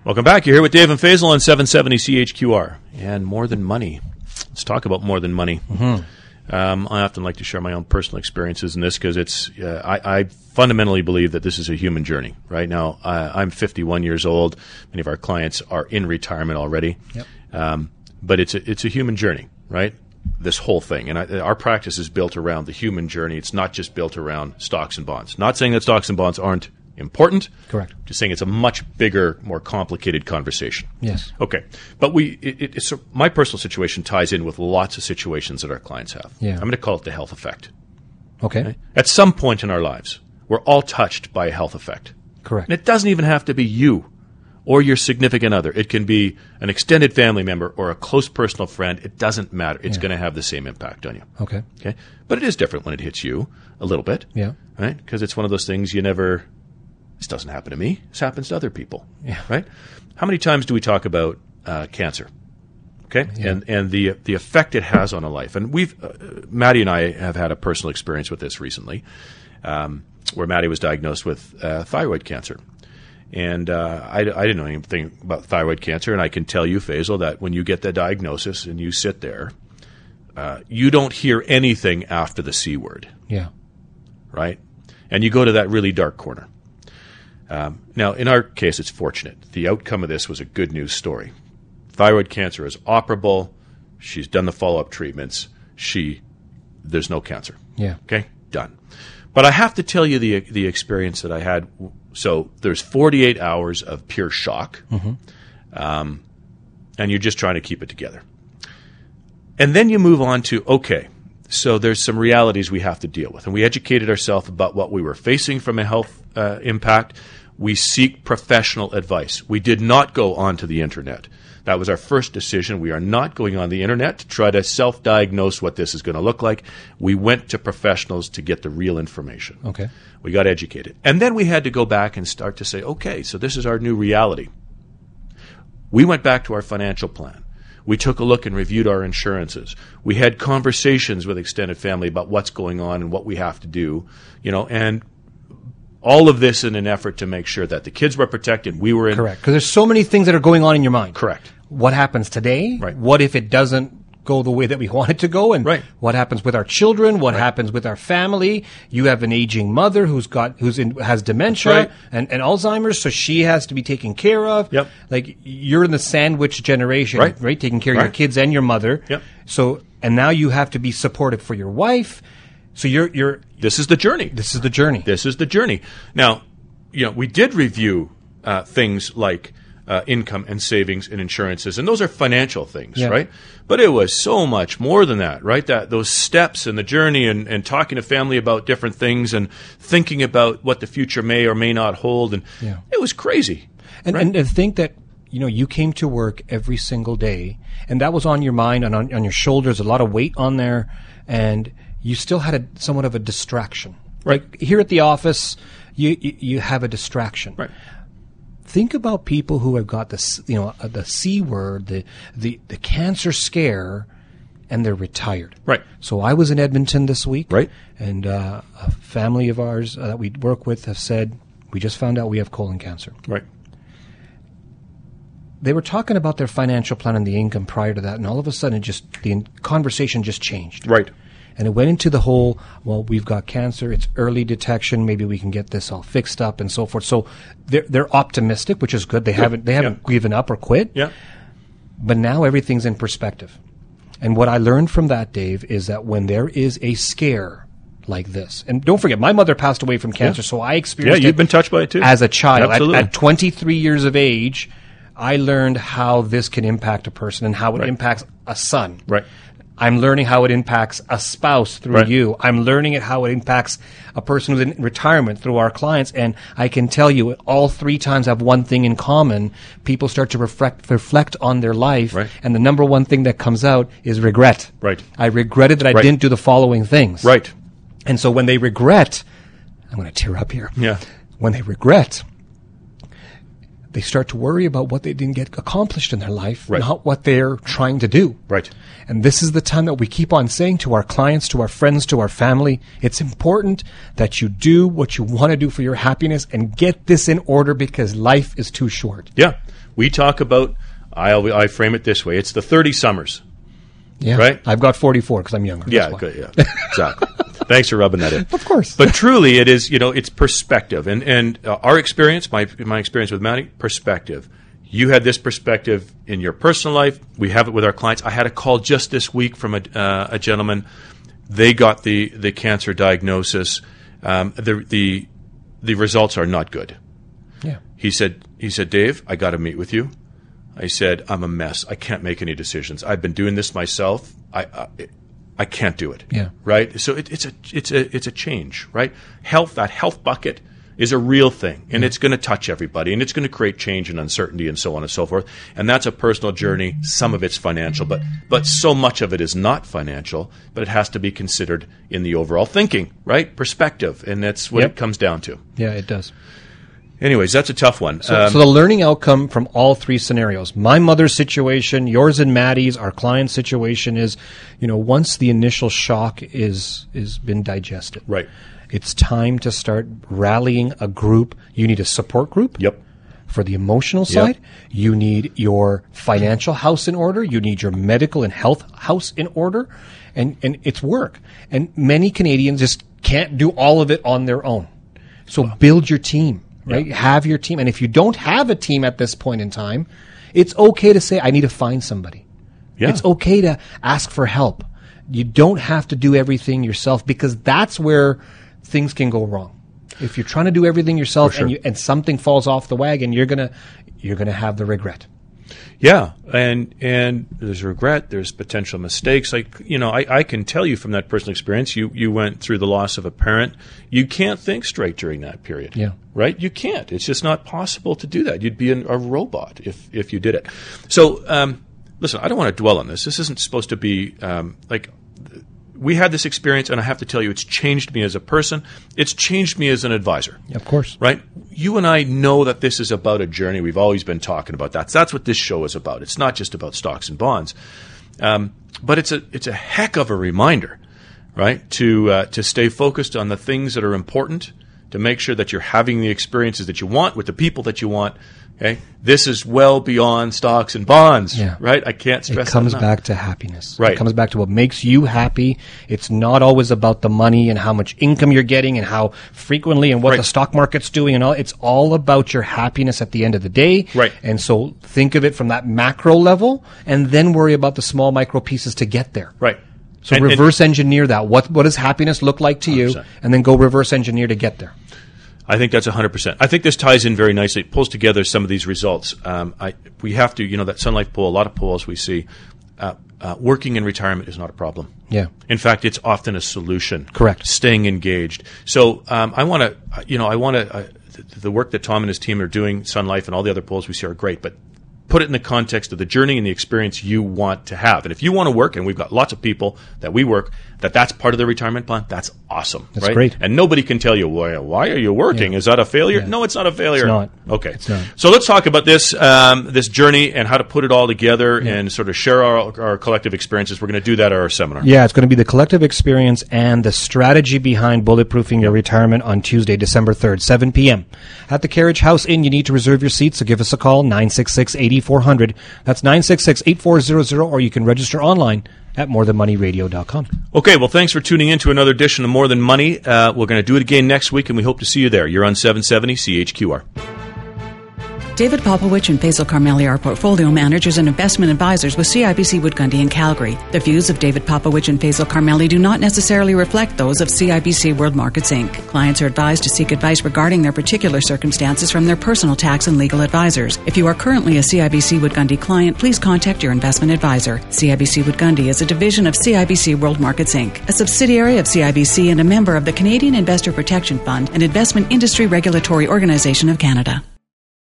Welcome back. You're here with Dave and Faisal on 770 CHQR. And more than money. Let's talk about more than money. I often like to share my own personal experiences in this because I fundamentally believe that this is a human journey. Right now, I'm 51 years old. Many of our clients are in retirement already. Yep. But it's a human journey, right? This whole thing. And our practice is built around the human journey. It's not just built around stocks and bonds. Not saying that stocks and bonds aren't important. Correct. Just saying it's a much bigger, more complicated conversation. Yes. Okay. But my personal situation ties in with lots of situations that our clients have. Yeah. I'm going to call it the health effect. Okay. At some point in our lives, we're all touched by a health effect. Correct. And it doesn't even have to be you or your significant other. It can be an extended family member or a close personal friend. It doesn't matter. It's going to have the same impact on you. Okay. Okay. But it is different when it hits you a little bit. Yeah. Right? Because it's one of those things this doesn't happen to me. This happens to other people. Yeah. Right? How many times do we talk about cancer? Okay? Yeah. And the effect it has on a life. And Maddie and I have had a personal experience with this recently, where Maddie was diagnosed with thyroid cancer. And I didn't know anything about thyroid cancer, and I can tell you, Faisal, that when you get the diagnosis and you sit there, you don't hear anything after the C word. Yeah. Right? And you go to that really dark corner. Now, in our case, it's fortunate. The outcome of this was a good news story. Thyroid cancer is operable. She's done the follow-up treatments. There's no cancer. Yeah. Okay? Done. But I have to tell you the experience that I had. So there's 48 hours of pure shock, and you're just trying to keep it together. And then you move on to, okay, so there's some realities we have to deal with. And we educated ourselves about what we were facing from a health impact. We seek professional advice. We did not go onto the internet. That was our first decision. We are not going on the internet to try to self-diagnose what this is going to look like. We went to professionals to get the real information. Okay. We got educated. And then we had to go back and start to say, okay, so this is our new reality. We went back to our financial plan. We took a look and reviewed our insurances. We had conversations with extended family about what's going on and what we have to do, and all of this in an effort to make sure that the kids were protected. We were in. Correct. Because there's so many things that are going on in your mind. Correct. What happens today? Right. What if it doesn't go the way that we want it to go? And right. What happens with our children? What happens with our family? You have an aging mother has dementia right. and Alzheimer's, so she has to be taken care of. Yep. Like you're in the sandwich generation, right? Taking care of your kids and your mother. Yep. So, and now you have to be supportive for your wife. So you're. This is the journey. This is the journey. This is the journey. Now, we did review things like income and savings and insurances, and those are financial things, right? But it was so much more than that, right? Those steps in the journey and talking to family about different things and thinking about what the future may or may not hold, and it was crazy. And think that you came to work every single day, and that was on your mind and on your shoulders, a lot of weight on there, and you still had somewhat of a distraction. Right. Like here at the office, you have a distraction. Right. Think about people who have got the C word, the cancer scare, and they're retired. Right. So I was in Edmonton this week. Right. And a family of ours that we work with have said, we just found out we have colon cancer. Right. They were talking about their financial plan and the income prior to that, and all of a sudden the conversation just changed. Right. And it went into the whole, we've got cancer, it's early detection, maybe we can get this all fixed up and so forth. So they're optimistic, which is good. They haven't given up or quit. Yeah. But now everything's in perspective. And what I learned from that, Dave, is that when there is a scare like this, and don't forget, my mother passed away from cancer, so I experienced you've been touched by it too. As a child. Absolutely. At 23 years of age, I learned how this can impact a person and how it impacts a son. Right. I'm learning how it impacts a spouse through you. I'm learning how it impacts a person who's in retirement through our clients. And I can tell you, all three times have one thing in common. People start to reflect on their life. Right. And the number one thing that comes out is regret. Right. I regretted that I didn't do the following things. Right. And so when they regret, I'm going to tear up here. Yeah. When they regret, they start to worry about what they didn't get accomplished in their life, not what they're trying to do. Right. And this is the time that we keep on saying to our clients, to our friends, to our family, it's important that you do what you want to do for your happiness and get this in order because life is too short. Yeah. We talk about, I frame it this way, it's the 30 summers. Yeah. Right? I've got 44 because I'm younger. Yeah, good, yeah, exactly. Thanks for rubbing that in. Of course. But truly, it is, it's perspective. And our experience, my experience with Maddie, perspective. You had this perspective in your personal life. We have it with our clients. I had a call just this week from a gentleman. They got the cancer diagnosis. The results are not good. Yeah. He said, Dave, I got to meet with you. I said, I'm a mess. I can't make any decisions. I've been doing this myself. I can't do it. Yeah. Right. So it's a change. Right. That health bucket is a real thing, and it's going to touch everybody, and it's going to create change and uncertainty and so on and so forth. And that's a personal journey. Some of it's financial, but so much of it is not financial, but it has to be considered in the overall thinking, right? Perspective, and that's what it comes down to. Yeah, it does. Anyways, that's a tough one. So the learning outcome from all three scenarios, my mother's situation, yours and Maddie's, our client's situation is, once the initial shock is been digested. Right. It's time to start rallying a group. You need a support group. Yep. For the emotional side, you need your financial house in order. You need your medical and health house in order. And it's work. And many Canadians just can't do all of it on their own. So build your team, right? Yeah. Have your team. And if you don't have a team at this point in time, it's okay to say, I need to find somebody. Yeah. It's okay to ask for help. You don't have to do everything yourself, because that's where things can go wrong. If you're trying to do everything yourself and something falls off the wagon, you're gonna have the regret. Yeah, and there's regret. There's potential mistakes. I can tell you from that personal experience. You went through the loss of a parent. You can't think straight during that period. Yeah, right. You can't. It's just not possible to do that. You'd be a robot if you did it. So listen, I don't want to dwell on this. This isn't supposed to be we had this experience, and I have to tell you, it's changed me as a person. It's changed me as an advisor. Of course. Right? You and I know that this is about a journey. We've always been talking about that. That's what this show is about. It's not just about stocks and bonds. But it's a heck of a reminder, right, to stay focused on the things that are important, to make sure that you're having the experiences that you want with the people that you want. Okay, this is well beyond stocks and bonds, right? I can't stress that enough. It comes back to happiness. Right. It comes back to what makes you happy. It's not always about the money and how much income you're getting and how frequently and what the stock market's doing and all. It's all about your happiness at the end of the day. Right. And so think of it from that macro level, and then worry about the small micro pieces to get there. Right. So reverse engineer that. What does happiness look like to 100%. You? And then go reverse engineer to get there. I think that's 100%. I think this ties in very nicely. It pulls together some of these results. We have to, that Sun Life poll, a lot of polls we see, working in retirement is not a problem. Yeah. In fact, it's often a solution. Correct. Staying engaged. So I want to, the work that Tom and his team are doing, Sun Life and all the other polls we see are great, but put it in the context of the journey and the experience you want to have. And if you want to work, and we've got lots of people that we work, that's part of their retirement plan, that's awesome. That's great. And nobody can tell you, why are you working? Yeah. Is that a failure? Yeah. No, it's not a failure. It's not. Okay. It's not. So let's talk about this this journey and how to put it all together and sort of share our collective experiences. We're going to do that at our seminar. Yeah, it's going to be the collective experience and the strategy behind bulletproofing your retirement on Tuesday, December 3rd, 7 p.m. At the Carriage House Inn. You need to reserve your seats, so give us a call, 966-8400. That's 966-8400, or you can register online at morethanmoneyradio.com. Okay, well, thanks for tuning in to another edition of More Than Money. We're going to do it again next week, and we hope to see you there. You're on 770 CHQR. David Popowich and Faisal Carmeli are portfolio managers and investment advisors with CIBC Wood Gundy in Calgary. The views of David Popowich and Faisal Carmeli do not necessarily reflect those of CIBC World Markets Inc. Clients are advised to seek advice regarding their particular circumstances from their personal tax and legal advisors. If you are currently a CIBC Wood Gundy client, please contact your investment advisor. CIBC Wood Gundy is a division of CIBC World Markets Inc., a subsidiary of CIBC and a member of the Canadian Investor Protection Fund, an investment industry regulatory organization of Canada.